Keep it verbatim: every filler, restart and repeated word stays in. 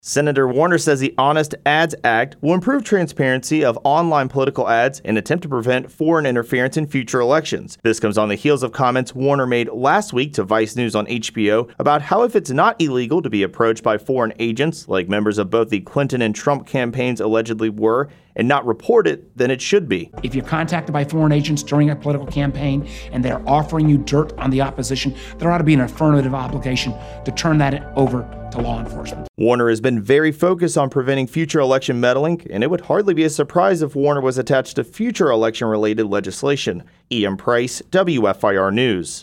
Senator Warner says the Honest Ads Act will improve transparency of online political ads and attempt to prevent foreign interference in future elections. This comes on the heels of comments Warner made last week to Vice News on H B O about how if it's not illegal to be approached by foreign agents, like members of both the Clinton and Trump campaigns allegedly were, and not report it, then it should be. If you're contacted by foreign agents during a political campaign and they're offering you dirt on the opposition, there ought to be an affirmative obligation to turn that over to law enforcement. Warner has been very focused on preventing future election meddling, and it would hardly be a surprise if Warner was attached to future election-related legislation. Ian Price, W F I R News.